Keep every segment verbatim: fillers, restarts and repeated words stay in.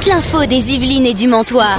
toute l'info des Yvelines et du Mantois.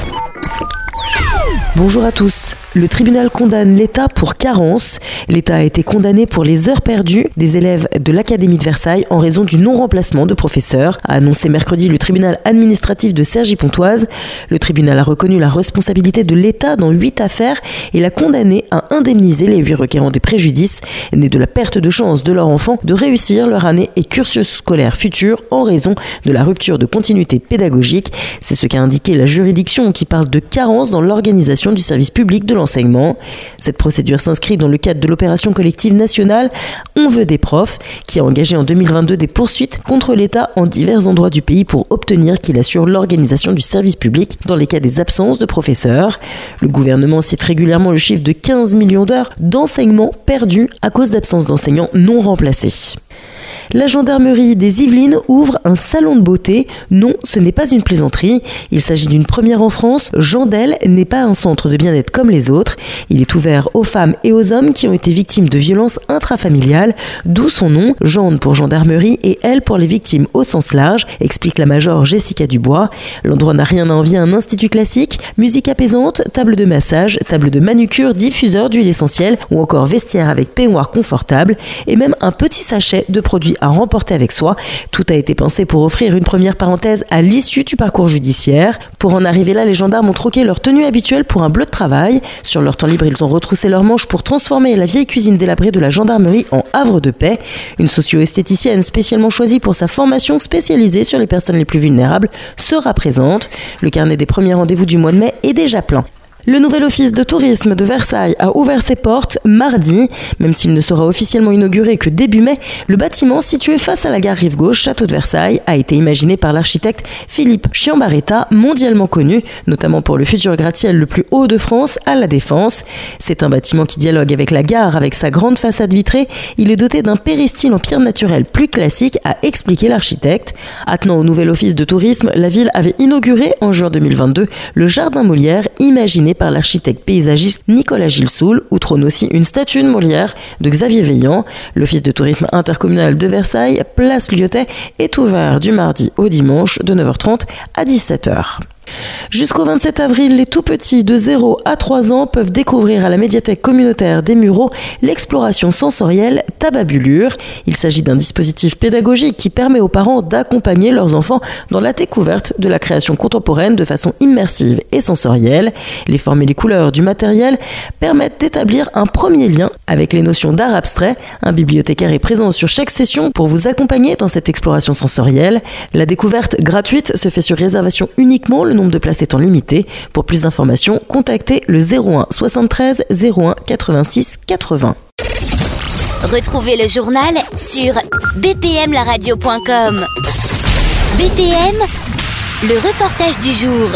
Bonjour à tous. Le tribunal condamne l'État pour carence. L'État a été condamné pour les heures perdues des élèves de l'Académie de Versailles en raison du non-remplacement de professeurs, a annoncé mercredi le tribunal administratif de Cergy-Pontoise. Le tribunal a reconnu la responsabilité de l'État dans huit affaires et l'a condamné à indemniser les huit requérants des préjudices nés de la perte de chance de leurs enfants de réussir leur année et cursus scolaire futur en raison de la rupture de continuité pédagogique. C'est ce qu'a indiqué la juridiction qui parle de carence dans l'organisation du service public de l'enseignement. Cette procédure s'inscrit dans le cadre de l'opération collective nationale On veut des profs, qui a engagé en deux mille vingt-deux des poursuites contre l'État en divers endroits du pays pour obtenir qu'il assure l'organisation du service public dans les cas des absences de professeurs. Le gouvernement cite régulièrement le chiffre de quinze millions d'heures d'enseignement perdues à cause d'absence d'enseignants non remplacés. La gendarmerie des Yvelines ouvre un salon de beauté. Non, ce n'est pas une plaisanterie. Il s'agit d'une première en France. Jandel n'est pas un centre de bien-être comme les autres. Il est ouvert aux femmes et aux hommes qui ont été victimes de violences intrafamiliales, d'où son nom, Jande pour gendarmerie et elle pour les victimes au sens large, explique la major Jessica Dubois. L'endroit n'a rien à envier à un institut classique. Musique apaisante, table de massage, table de manucure, diffuseur d'huile essentielle ou encore vestiaire avec peignoir confortable et même un petit sachet de produits à remporter avec soi. Tout a été pensé pour offrir une première parenthèse à l'issue du parcours judiciaire. Pour en arriver là, les gendarmes ont troqué leur tenue habituelle pour un bleu de travail. Sur leur temps libre, ils ont retroussé leurs manches pour transformer la vieille cuisine délabrée de la gendarmerie en havre de paix. Une socio-esthéticienne spécialement choisie pour sa formation spécialisée sur les personnes les plus vulnérables sera présente. Le carnet des premiers rendez-vous du mois de mai est déjà plein. Le nouvel office de tourisme de Versailles a ouvert ses portes mardi. Même s'il ne sera officiellement inauguré que début mai, le bâtiment situé face à la gare Rive-Gauche, Château de Versailles, a été imaginé par l'architecte Philippe Chiambaretta, mondialement connu, notamment pour le futur gratte-ciel le plus haut de France à La Défense. C'est un bâtiment qui dialogue avec la gare, avec sa grande façade vitrée. Il est doté d'un péristyle en pierre naturelle plus classique, a expliqué l'architecte. Attenant au nouvel office de tourisme, la ville avait inauguré en juin deux mille vingt-deux le jardin Molière, imaginé par l'architecte paysagiste Nicolas Gilsoul, où trône aussi une statue de Molière de Xavier Veillant. L'office de tourisme intercommunal de Versailles, place Lyotet, est ouvert du mardi au dimanche de neuf heures trente à dix-sept heures. Jusqu'au vingt-sept avril, les tout-petits de zéro à trois ans peuvent découvrir à la médiathèque communautaire des Mureaux l'exploration sensorielle Tababulure. Il s'agit d'un dispositif pédagogique qui permet aux parents d'accompagner leurs enfants dans la découverte de la création contemporaine de façon immersive et sensorielle. Les formes et les couleurs du matériel permettent d'établir un premier lien avec les notions d'art abstrait. Un bibliothécaire est présent sur chaque session pour vous accompagner dans cette exploration sensorielle. La découverte gratuite se fait sur réservation uniquement, le nombre de places étant limité. Pour plus d'informations, contactez le zéro un soixante-treize zéro un quatre-vingt-six quatre-vingts. Retrouvez le journal sur b p m la radio point com. B P M, le reportage du jour.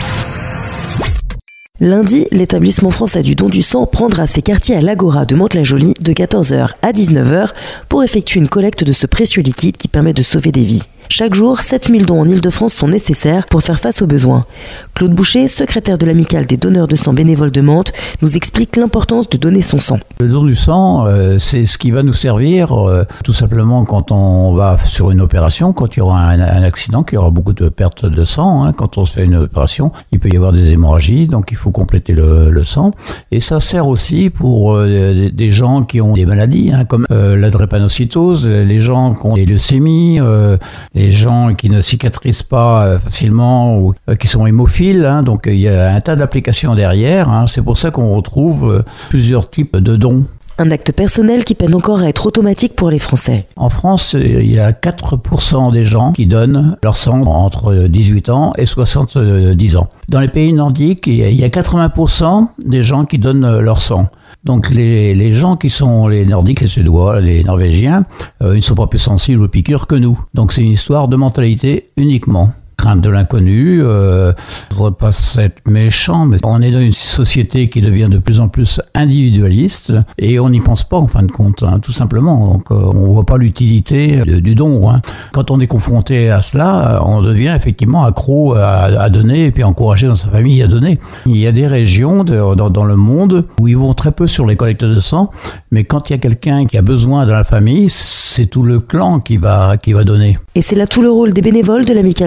Lundi, l'établissement français du don du sang prendra ses quartiers à l'Agora de Mantes-la-Jolie de quatorze heures à dix-neuf heures pour effectuer une collecte de ce précieux liquide qui permet de sauver des vies. Chaque jour, sept mille dons en Ile-de-France sont nécessaires pour faire face aux besoins. Claude Boucher, secrétaire de l'amicale des donneurs de sang bénévoles de Mantes, nous explique l'importance de donner son sang. Le don du sang, euh, c'est ce qui va nous servir euh, tout simplement quand on va sur une opération, quand il y aura un, un accident, qu'il y aura beaucoup de pertes de sang. Hein, quand on se fait une opération, il peut y avoir des hémorragies, donc il faut compléter le, le sang. Et ça sert aussi pour euh, des, des gens qui ont des maladies, hein, comme euh, la drépanocytose, les gens qui ont des leucémies, euh, les gens qui ne cicatrisent pas facilement ou euh, qui sont hémophiles. Hein, donc il y a un tas d'applications derrière. Hein, c'est pour ça qu'on retrouve euh, plusieurs types de dons. Un acte personnel qui peine encore à être automatique pour les Français. En France, il y a quatre pour cent des gens qui donnent leur sang entre dix-huit ans et soixante-dix ans. Dans les pays nordiques, il y a quatre-vingts pour cent des gens qui donnent leur sang. Donc les, les gens qui sont les Nordiques, les Suédois, les Norvégiens, euh, ils ne sont pas plus sensibles aux piqûres que nous. Donc c'est une histoire de mentalité uniquement. Crainte de l'inconnu, euh, je ne voudrais pas être méchant, mais on est dans une société qui devient de plus en plus individualiste et on n'y pense pas en fin de compte, hein, tout simplement. Donc euh, on ne voit pas l'utilité de, du don. Hein. Quand on est confronté à cela, on devient effectivement accro à, à donner et puis encourager dans sa famille à donner. Il y a des régions de, dans, dans le monde où ils vont très peu sur les collectes de sang, mais quand il y a quelqu'un qui a besoin dans la famille, c'est tout le clan qui va, qui va donner. Et c'est là tout le rôle des bénévoles de l'amicale des donneurs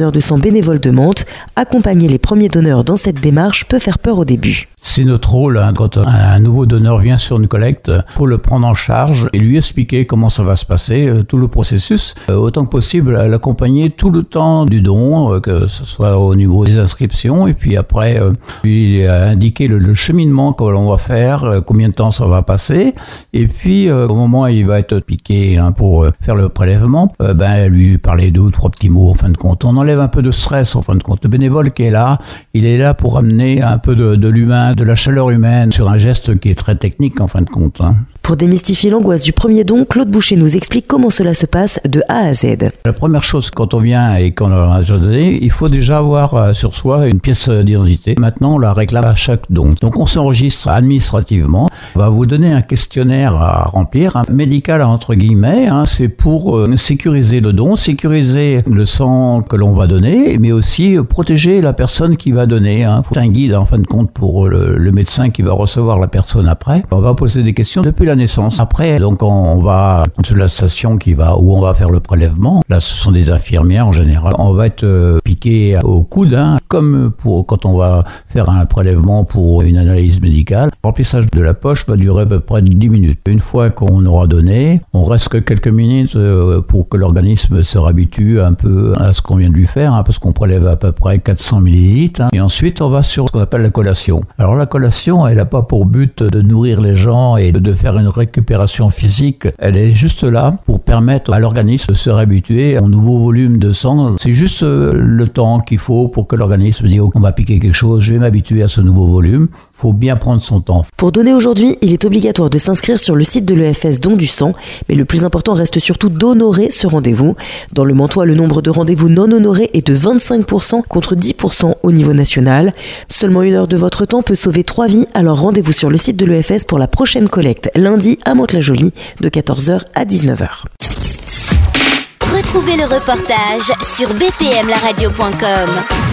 donneur de sang bénévole de Mantes. Accompagner les premiers donneurs dans cette démarche peut faire peur au début. C'est notre rôle, hein, quand un nouveau donneur vient sur une collecte, pour le prendre en charge et lui expliquer comment ça va se passer, euh, tout le processus, euh, autant que possible, l'accompagner tout le temps du don, euh, que ce soit au niveau des inscriptions, et puis après, euh, lui indiquer le, le cheminement que l'on va faire, euh, combien de temps ça va passer, et puis euh, au moment où il va être piqué, hein, pour euh, faire le prélèvement, euh, ben, lui parler deux ou trois petits mots, en fin de compte. On enlève un peu de stress, en fin de compte. Le bénévole qui est là, il est là pour amener un peu de, de l'humain, de la chaleur humaine sur un geste qui est très technique en fin de compte. Hein. Pour démystifier l'angoisse du premier don, Claude Boucher nous explique comment cela se passe de A à Z. La première chose, quand on vient et qu'on a déjà donné, il faut déjà avoir sur soi une pièce d'identité. Maintenant, on la réclame à chaque don. Donc on s'enregistre administrativement. On va vous donner un questionnaire à remplir, un médical entre guillemets. Hein, c'est pour euh, sécuriser le don, sécuriser le sang que l'on va donner, mais aussi protéger la personne qui va donner. Hein. Faut un guide en fin de compte pour le, le médecin qui va recevoir la personne après. On va poser des questions depuis la naissance. Après, donc on va sur la station qui va où on va faire le prélèvement. Là, ce sont des infirmières en général. On va être euh, piqué au coude, hein, comme pour quand on va faire un prélèvement pour une analyse médicale. Le remplissage de la poche va durer à peu près dix minutes. Une fois qu'on aura donné, on reste que quelques minutes euh, pour que l'organisme se réhabitue un peu à ce qu'on vient de lui faire, hein, parce qu'on prélève à peu près quatre cents millilitres. Hein, et ensuite, on va sur ce qu'on appelle la collation. Alors la collation, elle n'a pas pour but de nourrir les gens et de faire une récupération physique. Elle est juste là pour permettre à l'organisme de se réhabituer au nouveau volume de sang. C'est juste le temps qu'il faut pour que l'organisme dise oh, on va piquer quelque chose, je vais m'habituer à ce nouveau volume. Il faut bien prendre son temps. Pour donner aujourd'hui, il est obligatoire de s'inscrire sur le site de l'E F S Don du sang, mais le plus important reste surtout d'honorer ce rendez-vous. Dans le Mantois, le nombre de rendez-vous non honorés est de vingt-cinq pour cent contre dix pour cent au niveau national. Seulement une heure de votre temps peut sauver trois vies, alors rendez-vous sur le site de l'E F S pour la prochaine collecte, lundi à Mantes-la-Jolie, de quatorze heures à dix-neuf heures. Retrouvez le reportage sur b p m la radio point com.